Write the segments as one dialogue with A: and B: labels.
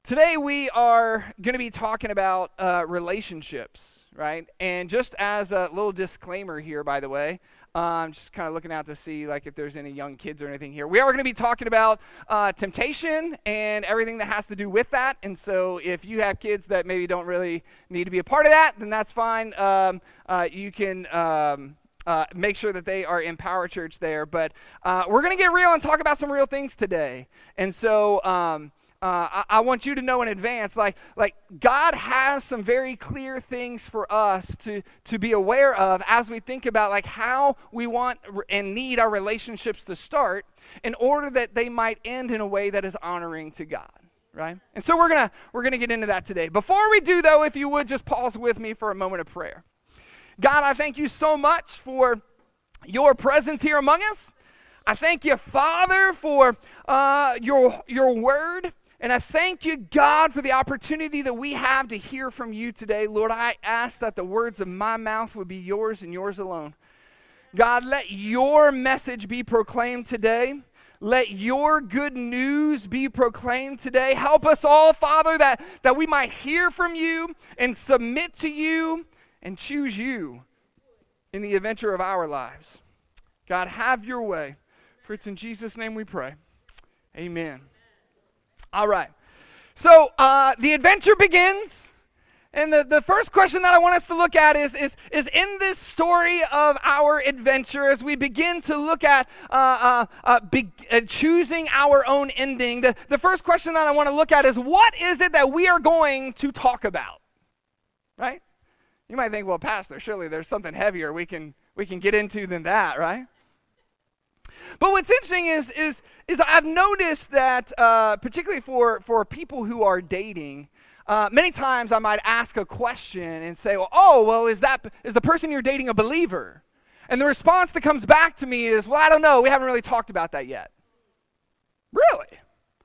A: Today we are going to be talking about relationships, right? And just as a little disclaimer here, by the way, just kind of looking out to see like if there's any young kids or anything here. We are going to be talking about temptation and everything that has to do with that. And so if you have kids that maybe don't really need to be a part of that, then that's fine. You can make sure that they are in Power Church there. But we're going to get real and talk about some real things today. And so I want you to know in advance, like God has some very clear things for us to be aware of as we think about like how we want and need our relationships to start in order that they might end in a way that is honoring to God, right? And so we're gonna get into that today. Before we do, though, if you would just pause with me for a moment of prayer. God, I thank you so much for your presence here among us. I thank you, Father, for your word. And I thank you, God, for the opportunity that we have to hear from you today. Lord, I ask that the words of my mouth would be yours and yours alone. God, let your message be proclaimed today. Let your good news be proclaimed today. Help us all, Father, that we might hear from you and submit to you and choose you in the adventure of our lives. God, have your way. For it's in Jesus' name we pray. Amen. All right, so the adventure begins, and the first question that I want us to look at is in this story of our adventure, as we begin to look at choosing our own ending, the first question that I want to look at is, what is it that we are going to talk about, right? You might think, well, Pastor, surely there's something heavier we can get into than that, right? But what's interesting is I've noticed that, particularly for people who are dating, many times I might ask a question and say, is the person you're dating a believer? And the response that comes back to me is, well, I don't know. We haven't really talked about that yet. Really?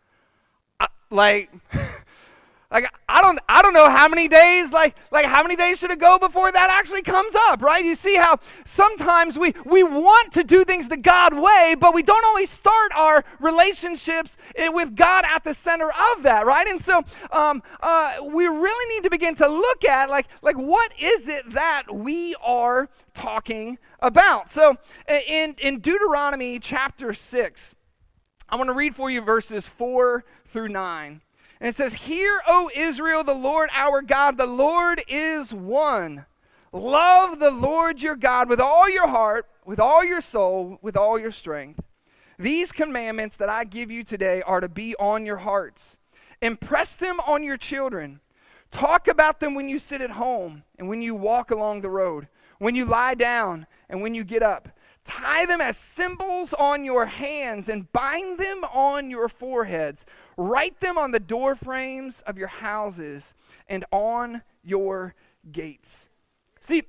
A: I don't know how many days, how many days should it go before that actually comes up, right? You see how sometimes we want to do things the God way, but we don't always start our relationships with God at the center of that, right? And so we really need to begin to look at, what is it that we are talking about? So in Deuteronomy chapter 6, I want to read for you verses 4 through 9. And it says, "Hear, O Israel, the Lord our God, the Lord is one. Love the Lord your God with all your heart, with all your soul, with all your strength. These commandments that I give you today are to be on your hearts. Impress them on your children. Talk about them when you sit at home and when you walk along the road, when you lie down and when you get up. Tie them as symbols on your hands and bind them on your foreheads. Write them on the door frames of your houses and on your gates." See,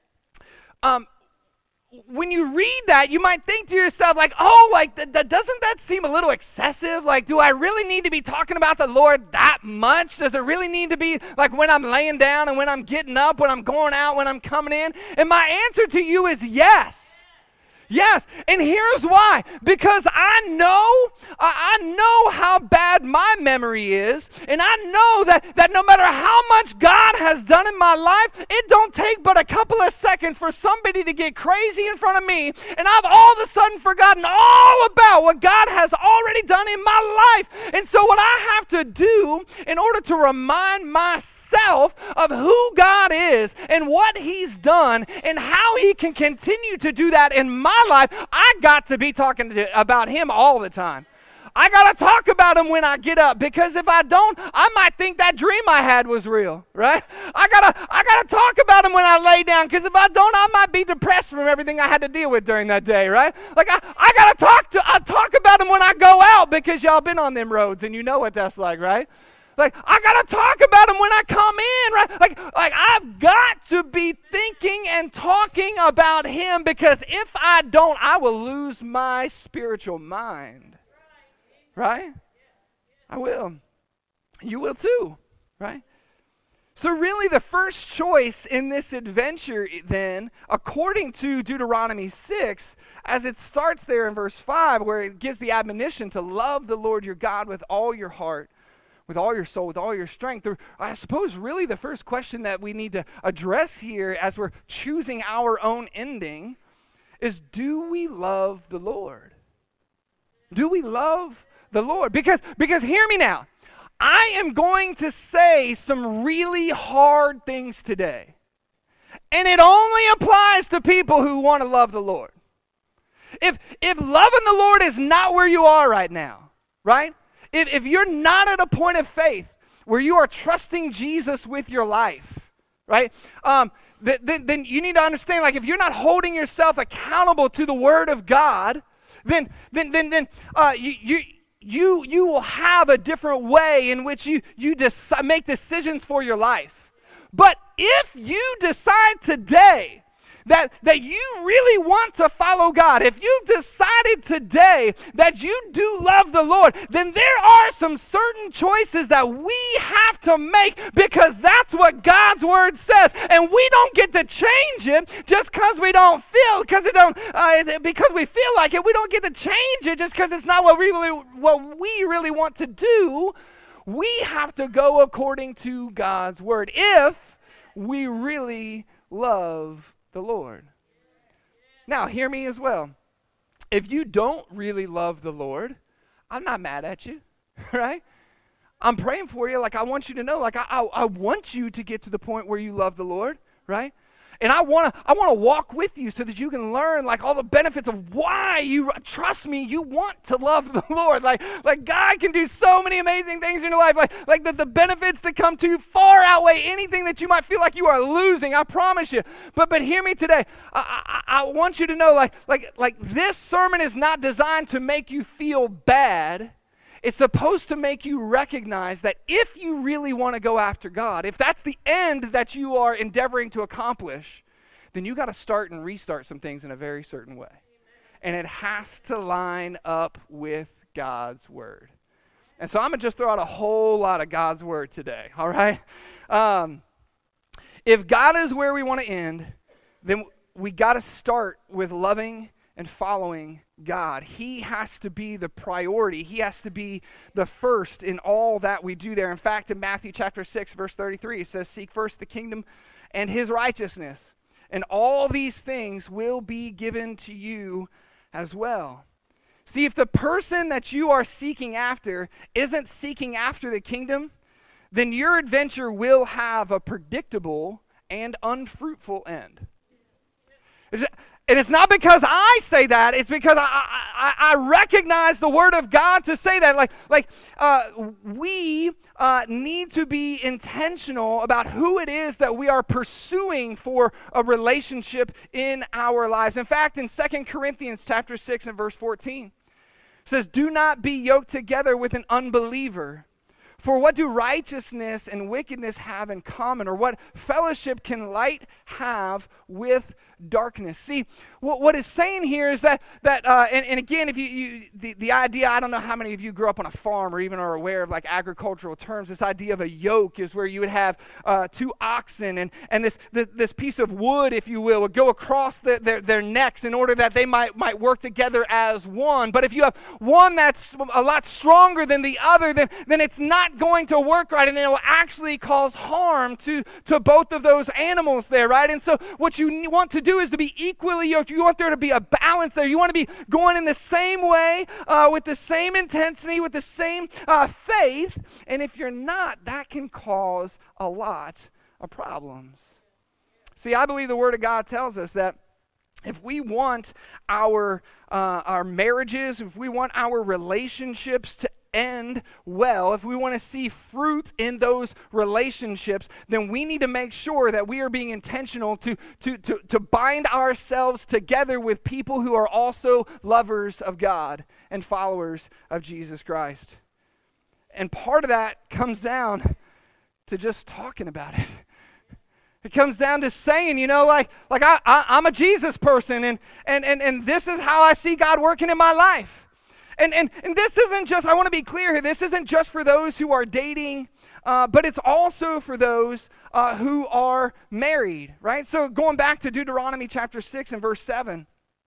A: when you read that, you might think to yourself, doesn't that seem a little excessive? Do I really need to be talking about the Lord that much? Does it really need to be when I'm laying down and when I'm getting up, when I'm going out, when I'm coming in? And my answer to you is yes. Yes, and here's why. Because I know how bad my memory is, and I know that no matter how much God has done in my life, it don't take but a couple of seconds for somebody to get crazy in front of me, and I've all of a sudden forgotten all about what God has already done in my life. And so what I have to do in order to remind myself of who God is and what He's done and how He can continue to do that in my life, I got to be talking about Him all the time. I got to talk about Him when I get up, because if I don't, I might think that dream I had was real, right? I gotta talk about Him when I lay down, because if I don't, I might be depressed from everything I had to deal with during that day, right? I gotta talk about Him when I go out, because y'all been on them roads and you know what that's like, right? I got to talk about Him when I come in, right? I've got to be thinking and talking about Him, because if I don't, I will lose my spiritual mind, right? I will. You will too, right? So really the first choice in this adventure then, according to Deuteronomy 6, as it starts there in verse 5, where it gives the admonition to love the Lord your God with all your heart, with all your soul, with all your strength. Or I suppose really the first question that we need to address here as we're choosing our own ending is, do we love the Lord? Do we love the Lord? Because hear me now. I am going to say some really hard things today. And it only applies to people who want to love the Lord. If loving the Lord is not where you are right now, right? If you're not at a point of faith where you are trusting Jesus with your life, right? Then you need to understand, like, if you're not holding yourself accountable to the Word of God, then you will have a different way in which you make decisions for your life. But if you decide today that you really want to follow God, if you've decided today that you do love the Lord, then there are some certain choices that we have to make, because that's what God's Word says. And we don't get to change it just because we don't feel, because we feel like it. We don't get to change it just because it's not what we really want to do. We have to go according to God's Word if we really love the Lord. Now, hear me as well. If you don't really love the Lord, I'm not mad at you, right? I'm praying for you. Like, I want you to know, like, I want you to get to the point where you love the Lord, right? And I want to walk with you so that you can learn, like, all the benefits of why you, trust me, you want to love the Lord. Like God can do so many amazing things in your life. Like the benefits that come to you far outweigh anything that you might feel like you are losing. I promise you. But hear me today. I want you to know, like this sermon is not designed to make you feel bad. It's supposed to make you recognize that if you really want to go after God, if that's the end that you are endeavoring to accomplish, then you got to start and restart some things in a very certain way. And it has to line up with God's Word. And so I'm going to just throw out a whole lot of God's Word today, all right? If God is where we want to end, then we got to start with loving and following God. He has to be the priority. He has to be the first in all that we do there. In fact, in Matthew chapter 6, verse 33, it says, "Seek first the kingdom and His righteousness, and all these things will be given to you as well." See, if the person that you are seeking after isn't seeking after the kingdom, then your adventure will have a predictable and unfruitful end. And it's not because I say that, it's because I recognize the Word of God to say that. We need to be intentional about who it is that we are pursuing for a relationship in our lives. In fact, in 2 Corinthians chapter 6 and verse 14, it says, "Do not be yoked together with an unbeliever. For what do righteousness and wickedness have in common? Or what fellowship can light have with darkness?" See, what it's saying here is that and again, if the idea, I don't know how many of you grew up on a farm or even are aware of like agricultural terms. This idea of a yoke is where you would have two oxen and this piece of wood, if you will, would go across their necks in order that they might work together as one. But if you have one that's a lot stronger than the other, then it's not going to work right, and it will actually cause harm to both of those animals there, right? And so what you want to do is to be equally yoked. You want there to be a balance there. You want to be going in the same way, with the same intensity, with the same faith. And if you're not, that can cause a lot of problems. See, I believe the Word of God tells us that if we want our marriages, if we want our relationships to end well, if we want to see fruit in those relationships, then we need to make sure that we are being intentional to bind ourselves together with people who are also lovers of God and followers of Jesus Christ. And part of that comes down to just talking about it. It comes down to saying, I'm a Jesus person, and this is how I see God working in my life. And this isn't just, I want to be clear here, this isn't just for those who are dating, but it's also for those who are married, right? So going back to Deuteronomy chapter 6 and verse 7,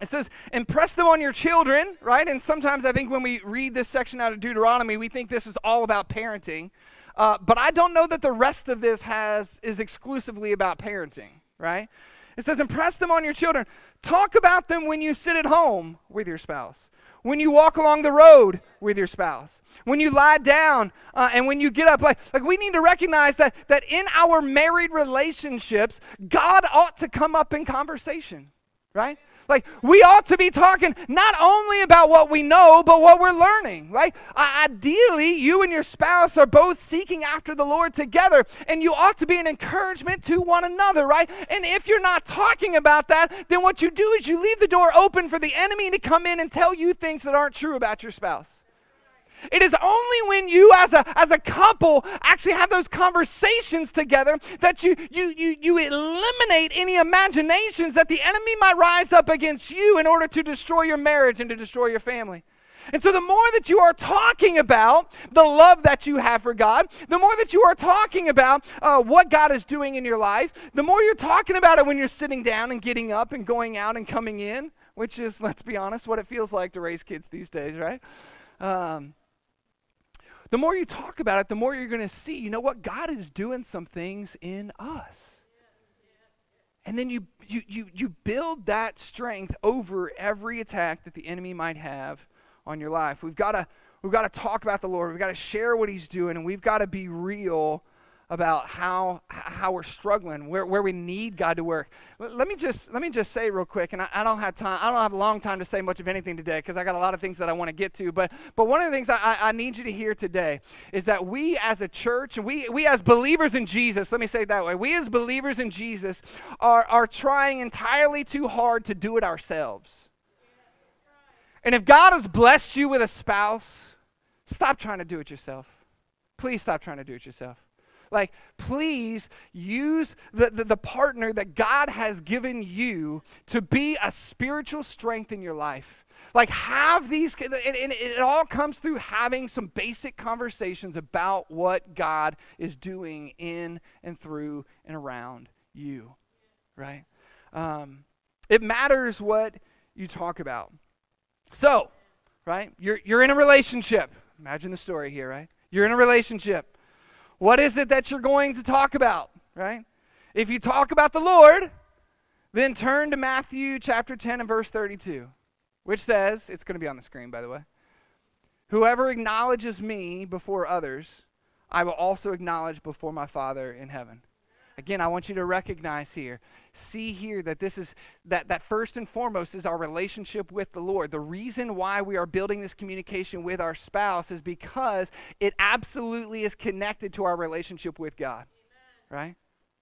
A: It says, impress them on your children, right? And sometimes I think when we read this section out of Deuteronomy, we think this is all about parenting. But I don't know that the rest of this is exclusively about parenting, right? It says, impress them on your children. Talk about them when you sit at home with your spouse, when you walk along the road with your spouse, when you lie down, and when you get up. Like we need to recognize that in our married relationships, God ought to come up in conversation, right? Like, we ought to be talking not only about what we know, but what we're learning, right? Ideally, you and your spouse are both seeking after the Lord together, and you ought to be an encouragement to one another, right? And if you're not talking about that, then what you do is you leave the door open for the enemy to come in and tell you things that aren't true about your spouse. It is only when you as a couple actually have those conversations together that you eliminate any imaginations that the enemy might rise up against you in order to destroy your marriage and to destroy your family. And so the more that you are talking about the love that you have for God, the more that you are talking about what God is doing in your life, the more you're talking about it when you're sitting down and getting up and going out and coming in, which is, let's be honest, what it feels like to raise kids these days, right? The more you talk about it, the more you're going to see, you know what, God is doing some things in us. And then you build that strength over every attack that the enemy might have on your life. We've got to talk about the Lord. We've got to share what He's doing, and we've got to be real about how we're struggling, where we need God to work. Let me just say real quick, and I don't have time. I don't have a long time to say much of anything today because I got a lot of things that I want to get to. But one of the things I need you to hear today is that we as a church, we as believers in Jesus, let me say it that way. We as believers in Jesus are trying entirely too hard to do it ourselves. And if God has blessed you with a spouse, stop trying to do it yourself. Please stop trying to do it yourself. Like, please use the partner that God has given you to be a spiritual strength in your life. Like, have these, and it all comes through having some basic conversations about what God is doing in and through and around you, right? It matters what you talk about. So, right, you're in a relationship. Imagine the story here, right? You're in a relationship. What is it that you're going to talk about, right? If you talk about the Lord, then turn to Matthew chapter 10 and verse 32, which says, it's going to be on the screen, by the way, whoever acknowledges me before others, I will also acknowledge before my Father in heaven. Again, I want you to recognize here, see here that this is, that first and foremost is our relationship with the Lord. The reason why we are building this communication with our spouse is because it absolutely is connected to our relationship with God, right?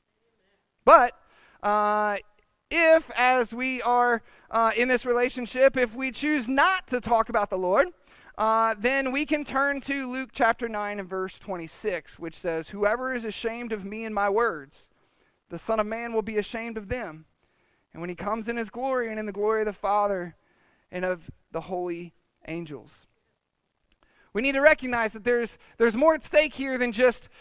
A: But if, as we are in this relationship, if we choose not to talk about the Lord, then we can turn to Luke chapter 9 and verse 26, which says, whoever is ashamed of me and my words, the Son of Man will be ashamed of them. And when He comes in His glory and in the glory of the Father and of the holy angels. We need to recognize that there's more at stake here than just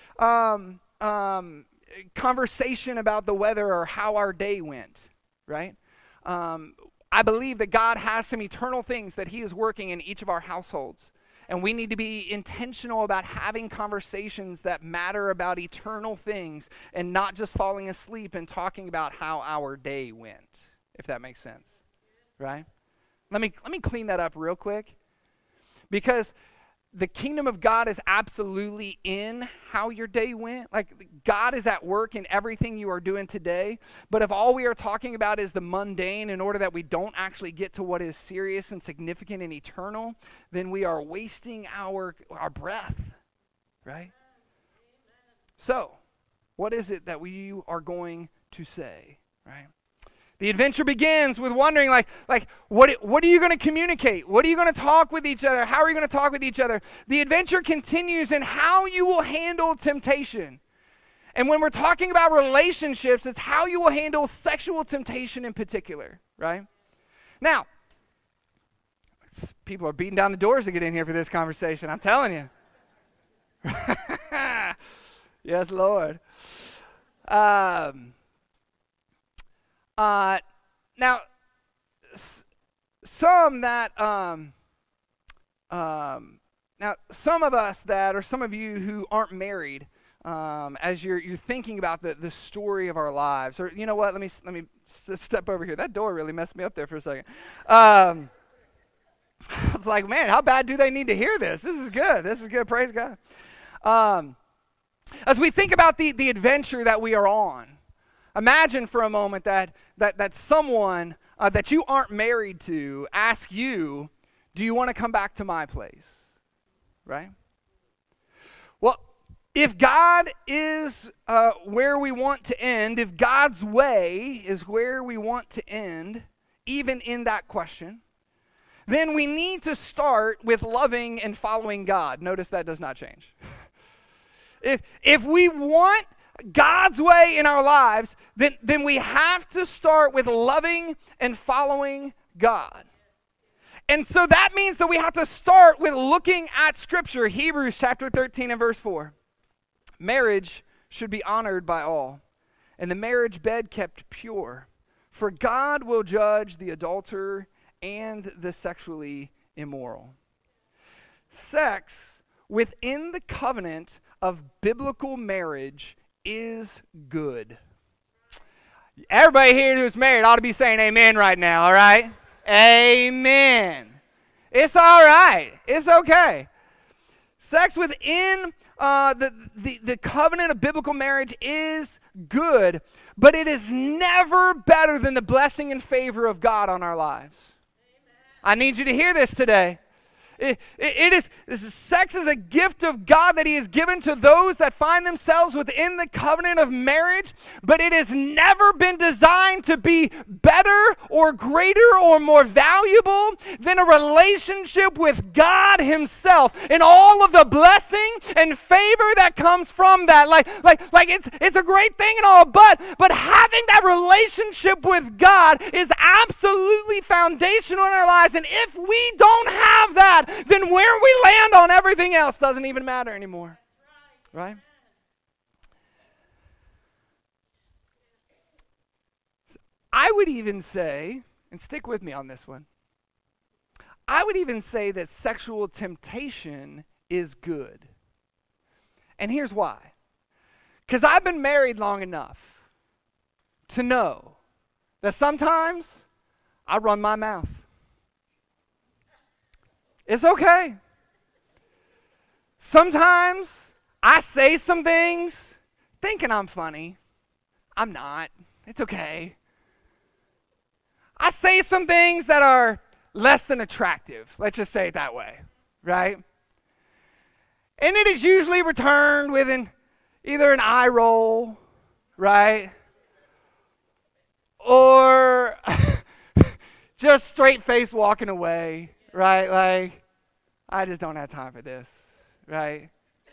A: conversation about the weather or how our day went, right? I believe that God has some eternal things that He is working in each of our households. And we need to be intentional about having conversations that matter about eternal things and not just falling asleep and talking about how our day went, if that makes sense, right? Let me clean that up real quick, because the kingdom of God is absolutely in how your day went. Like, God is at work in everything you are doing today. But if all we are talking about is the mundane in order that we don't actually get to what is serious and significant and eternal, then we are wasting our breath, right? So, what is it that we are going to say, right? The adventure begins with wondering, what are you going to communicate? What are you going to talk with each other? How are you going to talk with each other? The adventure continues in how you will handle temptation. And when we're talking about relationships, it's how you will handle sexual temptation in particular, right? Now, people are beating down the doors to get in here for this conversation, I'm telling you. Yes, Lord. Now, some that now some of us that, or some of you who aren't married, as you're thinking about the story of our lives, or you know what? Let me step over here. That door really messed me up there for a second. I was like, man, how bad do they need to hear this? This is good. This is good. Praise God. As we think about the adventure that we are on, imagine for a moment that someone that you aren't married to asks you, do you want to come back to my place? Right? Well, if God is where we want to end, if God's way is where we want to end, even in that question, then we need to start with loving and following God. Notice that does not change. If we want God's way in our lives, then we have to start with loving and following God. And so that means that we have to start with looking at Scripture. Hebrews chapter 13 and verse 4. Marriage should be honored by all, and the marriage bed kept pure. For God will judge the adulterer and the sexually immoral. Sex within the covenant of biblical marriage is good. Everybody here who's married ought to be saying amen right now, all right? Amen. It's all right. It's okay. Sex within the covenant of biblical marriage is good, but it is never better than the blessing and favor of God on our lives. I need you to hear this today. Sex is a gift of God that He has given to those that find themselves within the covenant of marriage, but it has never been designed to be better or greater or more valuable than a relationship with God Himself and all of the blessing and favor that comes from that. Like it's a great thing and all, but having that relationship with God is absolutely foundational in our lives, and if we don't have that, then where we land on everything else doesn't even matter anymore. Right? I would even say, and stick with me on this one, I would even say that sexual temptation is good. And here's why. Because I've been married long enough to know that sometimes I run my mouth. It's okay. Sometimes I say some things thinking I'm funny. I'm not. It's okay. I say some things that are less than attractive. Let's just say it that way, right? And it is usually returned with either an eye roll, right? Or just straight face walking away. Right? Like, I just don't have time for this. Right?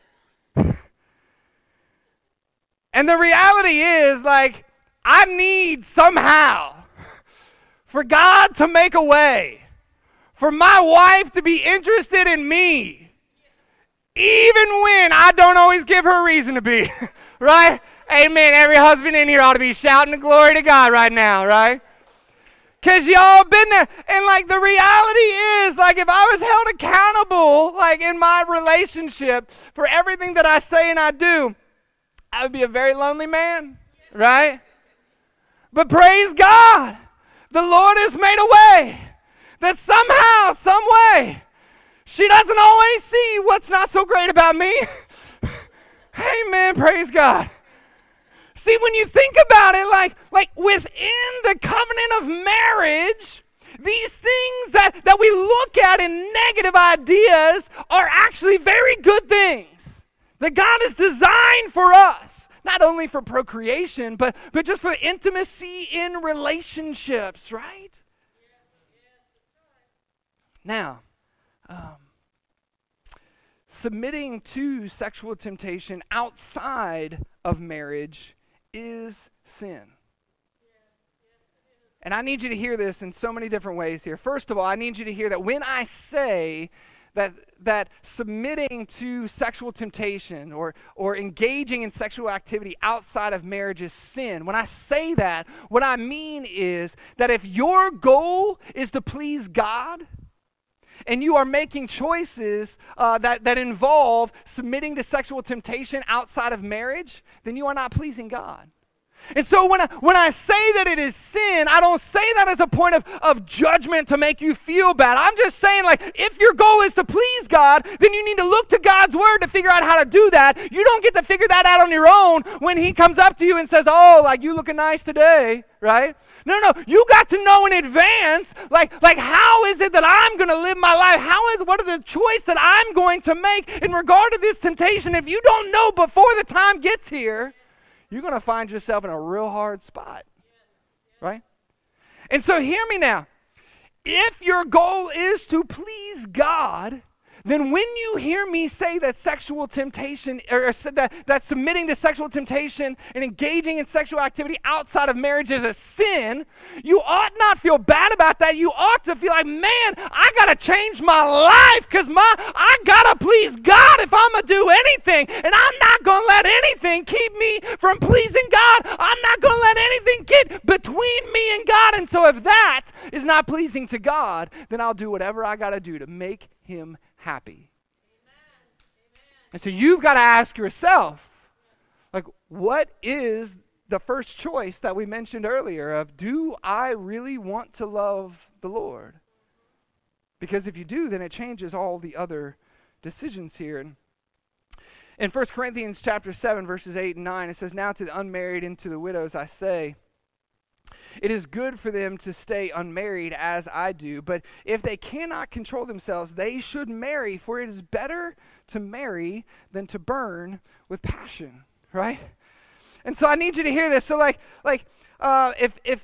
A: And the reality is, like, I need somehow for God to make a way, for my wife to be interested in me, even when I don't always give her a reason to be. Right? Amen. Every husband in here ought to be shouting glory to God right now, right? Because y'all been there. And like the reality is, like if I was held accountable, like in my relationship for everything that I say and I do, I would be a very lonely man, right? But praise God, the Lord has made a way that somehow, some way, she doesn't always see what's not so great about me. Amen, praise God. See, when you think about it, like within the covenant of marriage, these things that we look at in negative ideas are actually very good things that God has designed for us, not only for procreation, but just for intimacy in relationships, right? Now, submitting to sexual temptation outside of marriage is sin. And I need you to hear this in so many different ways here. First of all, I need you to hear that when I say that submitting to sexual temptation or engaging in sexual activity outside of marriage is sin. When I say that, what I mean is that if your goal is to please God, and you are making choices that involve submitting to sexual temptation outside of marriage, then you are not pleasing God. And so when I say that it is sin, I don't say that as a point of judgment to make you feel bad. I'm just saying, like, if your goal is to please God, then you need to look to God's Word to figure out how to do that. You don't get to figure that out on your own when He comes up to you and says, oh, like, you looking nice today, right? No, you got to know in advance, like how is it that I'm going to live my life? What are the choice that I'm going to make in regard to this temptation? If you don't know before the time gets here, you're going to find yourself in a real hard spot, right? And so hear me now. If your goal is to please God, then when you hear me say that sexual temptation, or that submitting to sexual temptation and engaging in sexual activity outside of marriage is a sin, you ought not feel bad about that. You ought to feel like, man, I got to change my life because I got to please God if I'm going to do anything. And I'm not going to let anything keep me from pleasing God. I'm not going to let anything get between me and God. And so if that is not pleasing to God, then I'll do whatever I got to do to make Him happy. Amen. And so you've got to ask yourself, like, what is the first choice that we mentioned earlier of, do I really want to love the Lord? Because if you do, then it changes all the other decisions here. And in 1 Corinthians chapter 7, verses 8 and 9, it says, now to the unmarried and to the widows I say, it is good for them to stay unmarried as I do, but if they cannot control themselves, they should marry, for it is better to marry than to burn with passion, right? And so I need you to hear this. So if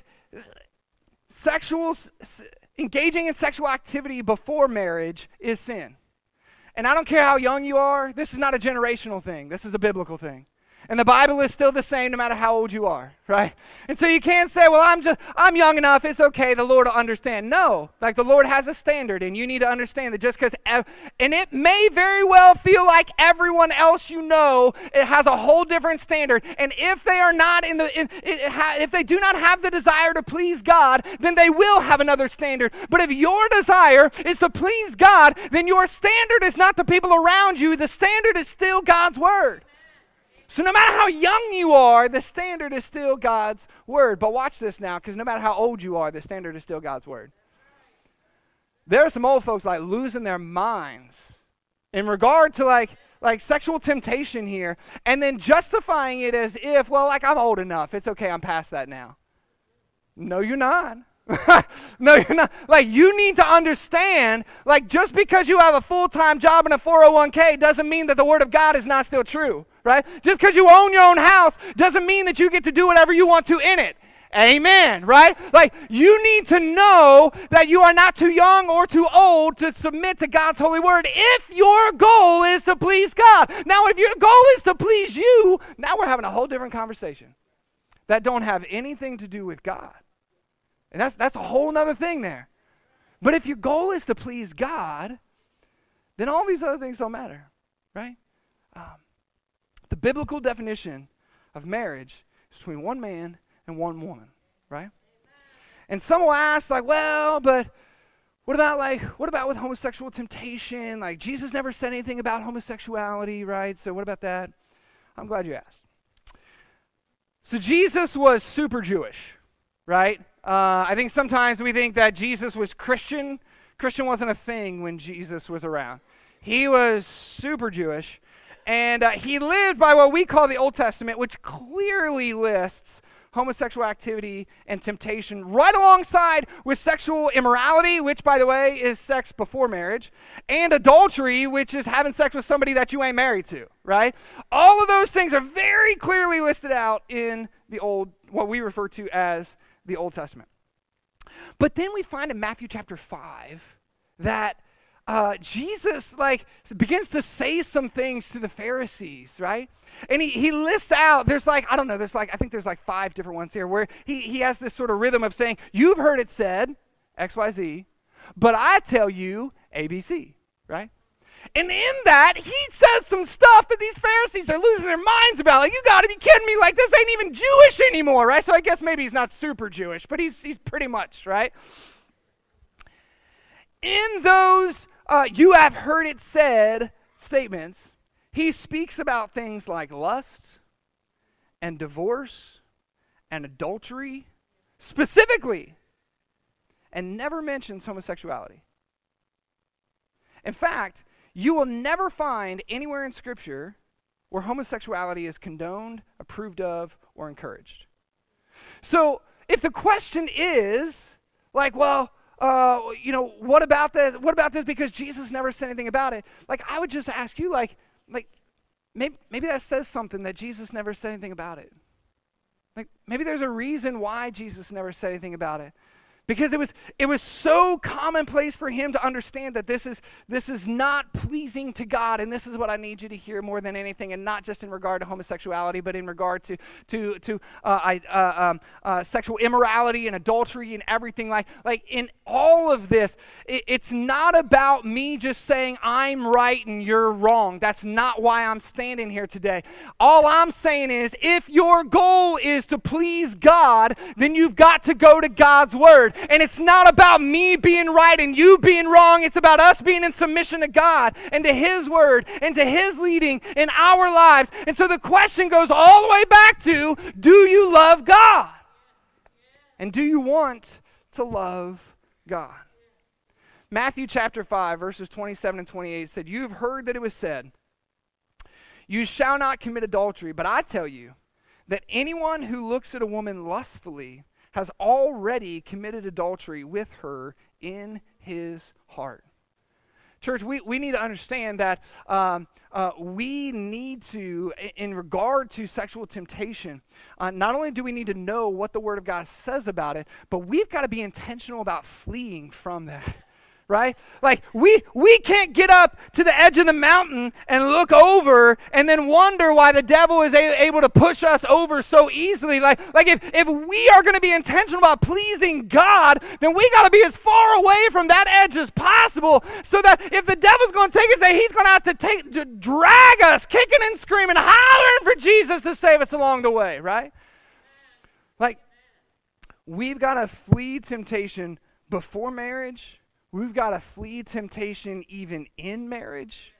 A: engaging in sexual activity before marriage is sin, and I don't care how young you are, this is not a generational thing. This is a biblical thing. And the Bible is still the same no matter how old you are, right? And so you can't say, well, I'm young enough, it's okay, the Lord will understand. No, like the Lord has a standard, and you need to understand that just because, and it may very well feel like everyone else you know, it has a whole different standard. And if they are not if they do not have the desire to please God, then they will have another standard. But if your desire is to please God, then your standard is not the people around you, the standard is still God's Word. So no matter how young you are, the standard is still God's Word. But watch this now, because no matter how old you are, the standard is still God's Word. There are some old folks like losing their minds in regard to like sexual temptation here, and then justifying it as if, well, like, I'm old enough. It's okay, I'm past that now. No, you're not. No, you're not. Like, you need to understand, like, just because you have a full-time job and a 401k doesn't mean that the Word of God is not still true, right? Just because you own your own house doesn't mean that you get to do whatever you want to in it. Amen, right? Like, you need to know that you are not too young or too old to submit to God's holy word if your goal is to please God. Now, if your goal is to please you, now we're having a whole different conversation that don't have anything to do with God. And that's a whole other thing there. But if your goal is to please God, then all these other things don't matter, right? The biblical definition of marriage is between one man and one woman, right? And some will ask, like, well, but what about with homosexual temptation? Like, Jesus never said anything about homosexuality, right? So what about that? I'm glad you asked. So Jesus was super Jewish, right? I think sometimes we think that Jesus was Christian. Christian wasn't a thing when Jesus was around. He was super Jewish, and he lived by what we call the Old Testament, which clearly lists homosexual activity and temptation right alongside with sexual immorality, which, by the way, is sex before marriage, and adultery, which is having sex with somebody that you ain't married to, right? All of those things are very clearly listed out in the what we refer to as the Old Testament. But then we find in Matthew chapter 5 that Jesus begins to say some things to the Pharisees, right? And he lists out, I think there's 5 different ones here where he has this sort of rhythm of saying, you've heard it said, XYZ, but I tell you ABC, right? And in that, he says some stuff that these Pharisees are losing their minds about. Like, you got to be kidding me. Like, this ain't even Jewish anymore, right? So I guess maybe he's not super Jewish, but he's pretty much, right? In those you have heard it said statements, he speaks about things like lust and divorce and adultery specifically, and never mentions homosexuality. In fact, you will never find anywhere in Scripture where homosexuality is condoned, approved of, or encouraged. So, if the question is, like, well, what about this? What about this? Because Jesus never said anything about it. Like, I would just ask you, maybe that says something that Jesus never said anything about it. Like, maybe there's a reason why Jesus never said anything about it. Because it was so commonplace for him to understand that this is not pleasing to God, and this is what I need you to hear more than anything, and not just in regard to homosexuality, but in regard to sexual immorality and adultery and everything like in all of this. It's not about me just saying I'm right and you're wrong. That's not why I'm standing here today. All I'm saying is, if your goal is to please God, then you've got to go to God's Word. And it's not about me being right and you being wrong. It's about us being in submission to God and to His Word and to His leading in our lives. And so the question goes all the way back to, do you love God? And do you want to love God? Matthew chapter 5, verses 27 and 28 said, "You have heard that it was said, 'You shall not commit adultery,' but I tell you that anyone who looks at a woman lustfully has already committed adultery with her in his heart." Church, we need to understand that we need to, in regard to sexual temptation, not only do we need to know what the Word of God says about it, but we've got to be intentional about fleeing from that. Right? Like, we can't get up to the edge of the mountain and look over and then wonder why the devil is able to push us over so easily. Like if we are going to be intentional about pleasing God, then we got to be as far away from that edge as possible, so that if the devil's going to take us there, he's going to have to drag us kicking and screaming, hollering for Jesus to save us along the way, right? Like, we've got to flee temptation before marriage. We've got to flee temptation even in marriage.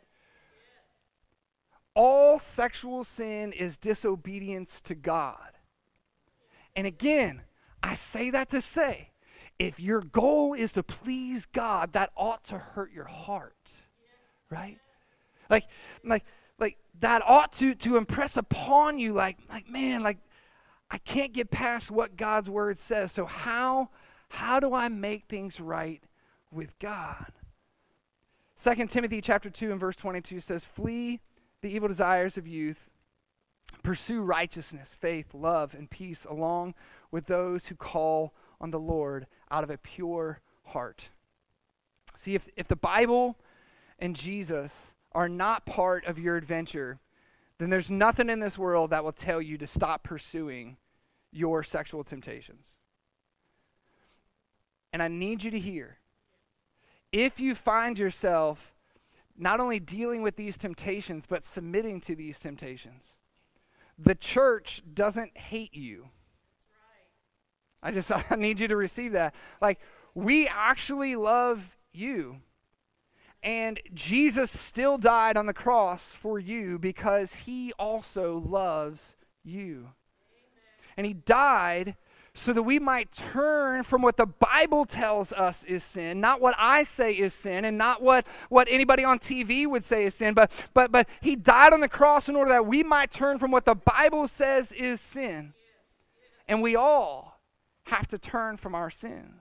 A: All sexual sin is disobedience to God. And again, I say that to say, if your goal is to please God, that ought to hurt your heart. Right? Like that ought to impress upon you, like man, I can't get past what God's Word says. So how do I make things right with God? 2 Timothy chapter 2 and verse 22 says, "Flee the evil desires of youth, pursue righteousness, faith, love, and peace along with those who call on the Lord out of a pure heart." See, if the Bible and Jesus are not part of your adventure, then there's nothing in this world that will tell you to stop pursuing your sexual temptations. And I need you to hear, if you find yourself not only dealing with these temptations, but submitting to these temptations, the church doesn't hate you. I need you to receive that. Like, we actually love you. And Jesus still died on the cross for you because He also loves you. And He died so that we might turn from what the Bible tells us is sin, not what I say is sin, and not what anybody on TV would say is sin, but He died on the cross in order that we might turn from what the Bible says is sin. And we all have to turn from our sins.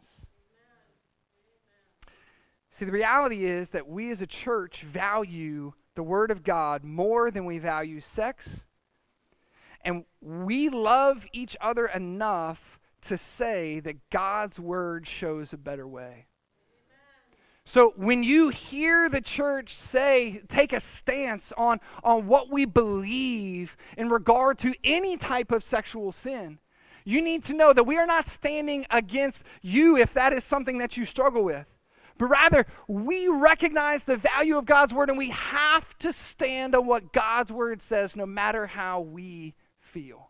A: See, the reality is that we as a church value the Word of God more than we value sex, and we love each other enough to say that God's Word shows a better way. So when you hear the church take a stance on what we believe in regard to any type of sexual sin, you need to know that we are not standing against you if that is something that you struggle with. but rather we recognize the value of God's word, and we have to stand on what God's word says no matter how we feel.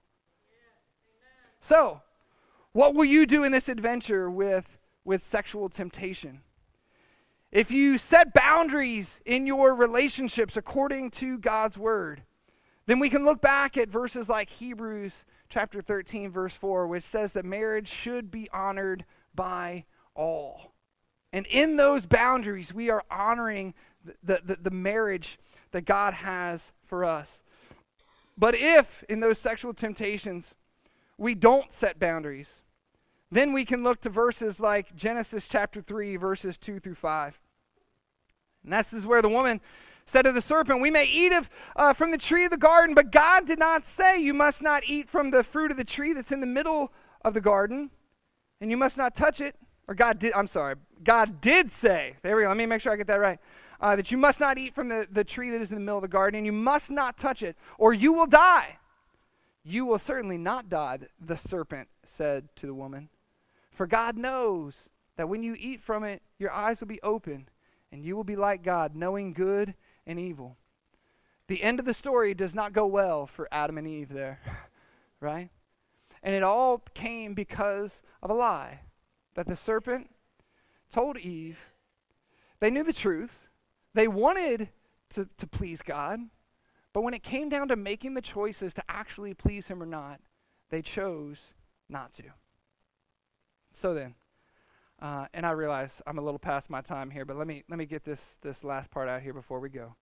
A: So, what will you do in this adventure with sexual temptation? If you set boundaries in your relationships according to God's word, then we can look back at verses like Hebrews chapter 13, verse 4, which says that marriage should be honored by all. And in those boundaries, we are honoring the marriage that God has for us. But if in those sexual temptations we don't set boundaries, then we can look to verses like Genesis chapter 3, verses 2 through 5. And this is where the woman said to the serpent, "We may eat from the tree of the garden, but God did not say you must not eat from the fruit of the tree that's in the middle of the garden, and you must not touch it." Or God did say, there we go, let me make sure I get that right, that you must not eat from the tree that is in the middle of the garden, and you must not touch it, or you will die. "You will certainly not die," the serpent said to the woman. "For God knows that when you eat from it, your eyes will be open, and you will be like God, knowing good and evil." The end of the story does not go well for Adam and Eve there, right? And it all came because of a lie that the serpent told Eve. They knew the truth. They wanted to please God. But when it came down to making the choices to actually please him or not, they chose not to. So then, and I realize I'm a little past my time here, but let me get this last part out here before we go.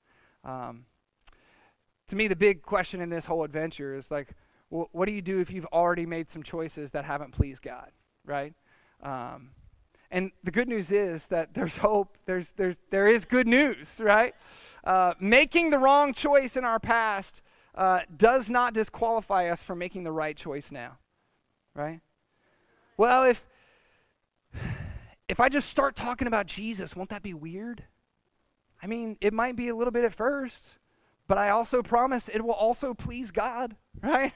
A: To me, the big question in this whole adventure is like, well, what do you do if you've already made some choices that haven't pleased God, right? And the good news is that there's hope. There is good news, right? Making the wrong choice in our past does not disqualify us from making the right choice now, right? Well, if I just start talking about Jesus, won't that be weird? I mean, it might be a little bit at first, but I also promise it will also please God, right?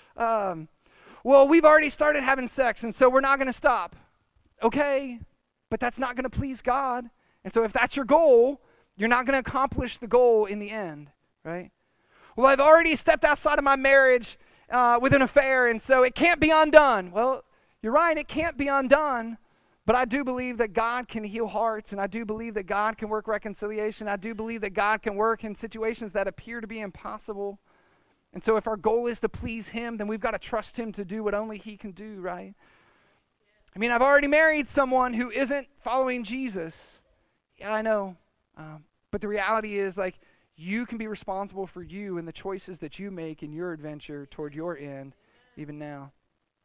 A: Well, we've already started having sex, and so we're not going to stop. Okay, but that's not going to please God. And so if that's your goal, you're not going to accomplish the goal in the end, right? Well, I've already stepped outside of my marriage with an affair, and so it can't be undone. Well, you're right, it can't be undone, but I do believe that God can heal hearts, and I do believe that God can work reconciliation. I do believe that God can work in situations that appear to be impossible. And so if our goal is to please him, then we've got to trust him to do what only he can do, right? I mean, I've already married someone who isn't following Jesus. Yeah, I know. But the reality is, like, you can be responsible for you and the choices that you make in your adventure toward your end, even now.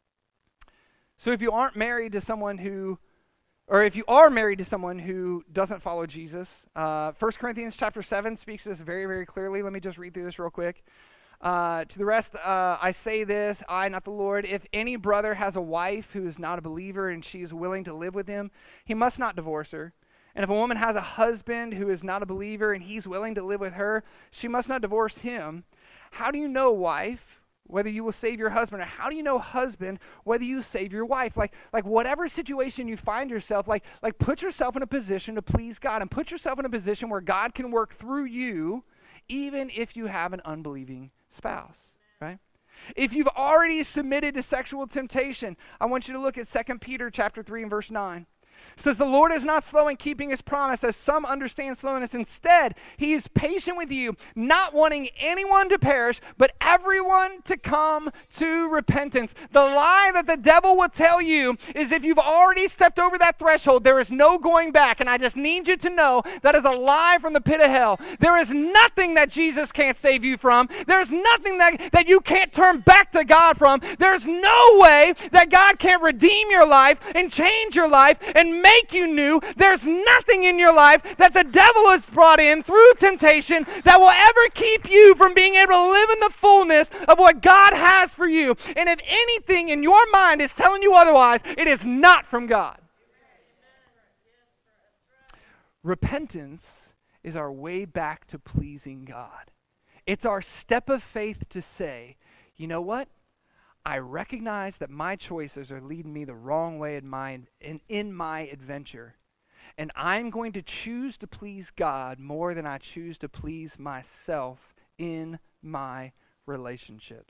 A: So if you aren't married to someone who, or if you are married to someone who doesn't follow Jesus, 1 Corinthians chapter 7 speaks to this very, very clearly. Let me just read through this real quick. To the rest, I say this, I, not the Lord, if any brother has a wife who is not a believer and she is willing to live with him, he must not divorce her. And if a woman has a husband who is not a believer and he's willing to live with her, she must not divorce him. How do you know, wife, whether you will save your husband? Or how do you know, husband, whether you save your wife? Like whatever situation you find yourself, like put yourself in a position to please God, and put yourself in a position where God can work through you, even if you have an unbelieving spouse, right? If you've already submitted to sexual temptation, I want you to look at 2 Peter chapter 3 and verse 9. It says, "The Lord is not slow in keeping his promise, as some understand slowness. Instead, he is patient with you, not wanting anyone to perish, but everyone to come to repentance." The lie that the devil will tell you is if you've already stepped over that threshold, there is no going back. And I just need you to know that is a lie from the pit of hell. There is nothing that Jesus can't save you from. There's nothing that you can't turn back to God from. There's no way that God can't redeem your life and change your life and make you new. There's nothing in your life that the devil has brought in through temptation that will ever keep you from being able to live in the fullness of what God has for you. And if anything in your mind is telling you otherwise, it is not from God. Repentance is our way back to pleasing God. It's our step of faith to say, you know what? I recognize that my choices are leading me the wrong way in my adventure. And I'm going to choose to please God more than I choose to please myself in my relationships.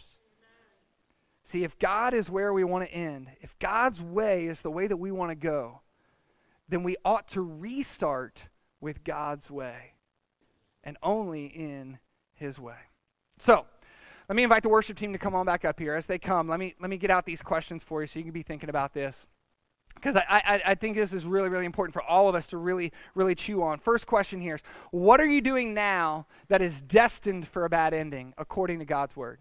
A: See, if God is where we want to end, if God's way is the way that we want to go, then we ought to restart with God's way and only in His way. So, let me invite the worship team to come on back up here. As they come, let me get out these questions for you so you can be thinking about this. Because I think this is really, really important for all of us to really, really chew on. First question here is, what are you doing now that is destined for a bad ending according to God's Word?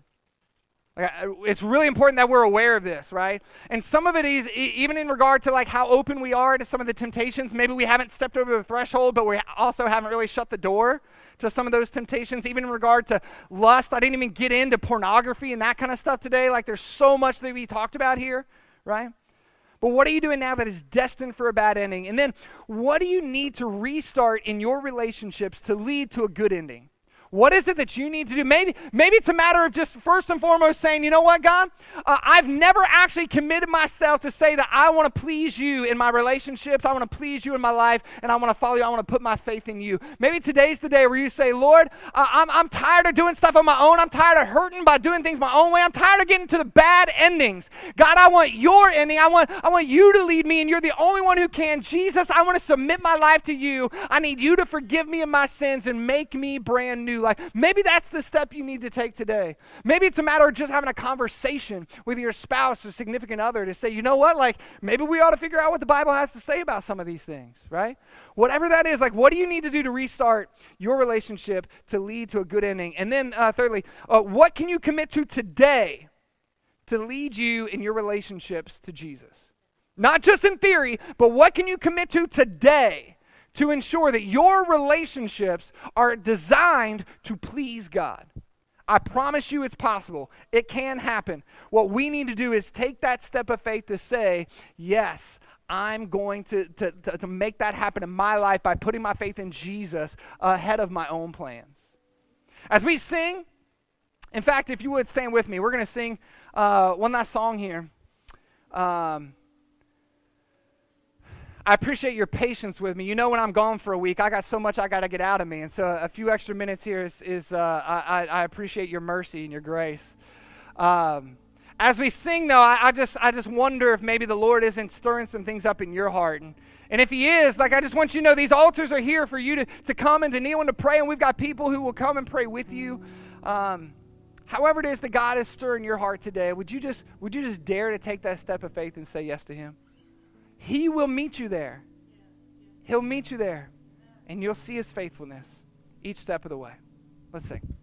A: It's really important that we're aware of this, right? And some of it is, even in regard to like how open we are to some of the temptations, maybe we haven't stepped over the threshold, but we also haven't really shut the door to some of those temptations, even in regard to lust. I didn't even get into pornography and that kind of stuff today. Like there's so much that we talked about here, right? But what are you doing now that is destined for a bad ending? And then what do you need to restart in your relationships to lead to a good ending? What is it that you need to do? Maybe it's a matter of just first and foremost saying, you know what, God? I've never actually committed myself to say that I want to please you in my relationships. I want to please you in my life, and I want to follow you. I want to put my faith in you. Maybe today's the day where you say, Lord, I'm tired of doing stuff on my own. I'm tired of hurting by doing things my own way. I'm tired of getting to the bad endings. God, I want your ending. I want you to lead me, and you're the only one who can. Jesus, I want to submit my life to you. I need you to forgive me of my sins and make me brand new. Like maybe that's the step you need to take today. Maybe it's a matter of just having a conversation with your spouse or significant other to say, you know what, like maybe we ought to figure out what the Bible has to say about some of these things, right? Whatever that is, like what do you need to do to restart your relationship to lead to a good ending? And then thirdly, what can you commit to today to lead you in your relationships to Jesus? Not just in theory, but what can you commit to today to ensure that your relationships are designed to please God? I promise you it's possible. It can happen. What we need to do is take that step of faith to say, yes, I'm going to make that happen in my life by putting my faith in Jesus ahead of my own plans. As we sing, in fact, if you would stand with me, we're going to sing one last song here. I appreciate your patience with me. You know when I'm gone for a week, I got so much I got to get out of me. And so a few extra minutes here I appreciate your mercy and your grace. As we sing, though, I just wonder if maybe the Lord isn't stirring some things up in your heart. And if He is, like I just want you to know these altars are here for you to come and to kneel and to pray. And we've got people who will come and pray with you. However it is that God is stirring your heart today, would you just dare to take that step of faith and say yes to Him? He will meet you there. He'll meet you there. And you'll see His faithfulness each step of the way. Let's sing.